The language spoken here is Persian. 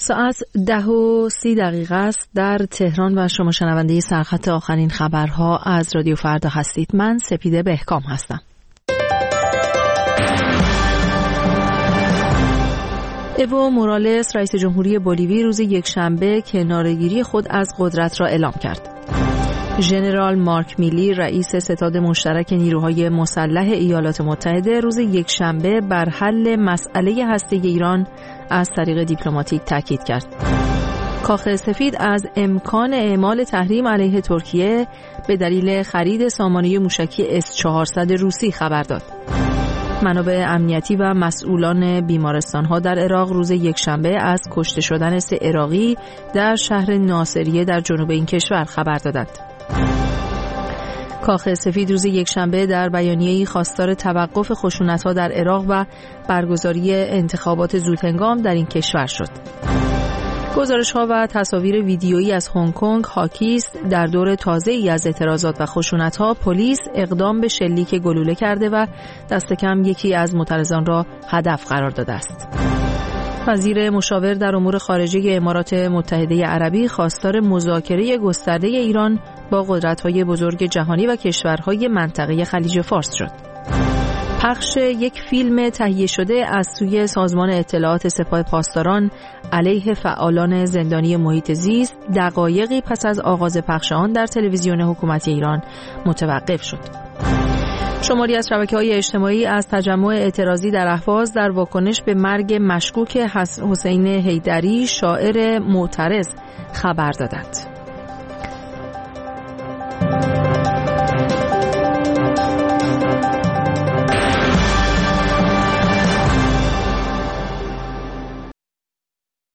ساعت 10:30 است در تهران و شما شنونده سرخط آخرین خبرها از رادیو فردا هستید. من سپیده بهکام هستم. ایو مورالس رئیس جمهوری بولیوی روز یکشنبه کناره‌گیری خود از قدرت را اعلام کرد. ژنرال مارک میلی رئیس ستاد مشترک نیروهای مسلح ایالات متحده روز یکشنبه بر حل مسئله هسته ایران از طریق دیپلماتیک تاکید کرد. کاخ سفید از امکان اعمال تحریم علیه ترکیه به دلیل خرید سامانه موشکی S-400 روسی خبر داد. منابع امنیتی و مسئولان بیمارستان‌ها در عراق روز یکشنبه از کشته شدن 3 عراقی در شهر ناصریه در جنوب این کشور خبر دادند. کاخ سفید روز یکشنبه در بیانیه‌ای خواستار توقف خشونت‌ها در عراق و برگزاری انتخابات زودهنگام در این کشور شد. گزارش‌ها و تصاویر ویدیویی از هنگ کنگ حاکی است در دور تازه‌ای از اعتراضات و خشونت‌ها پلیس اقدام به شلیک گلوله کرده و دست کم یکی از معترضان را هدف قرار داده است. وزیر مشاور در امور خارجه امارات متحده عربی خواستار مذاکره گسترده ایران با قدرت‌های بزرگ جهانی و کشورهای منطقه خلیج فارس شد. پخش یک فیلم تهیه شده از سوی سازمان اطلاعات سپاه پاسداران علیه فعالان زندانی محیط زیست دقایقی پس از آغاز پخش آن در تلویزیون حکومتی ایران متوقف شد. شماری از شبکه‌های اجتماعی از تجمع اعتراضی در اهواز در واکنش به مرگ مشکوک حسین حیدری شاعر معترض خبر دادند.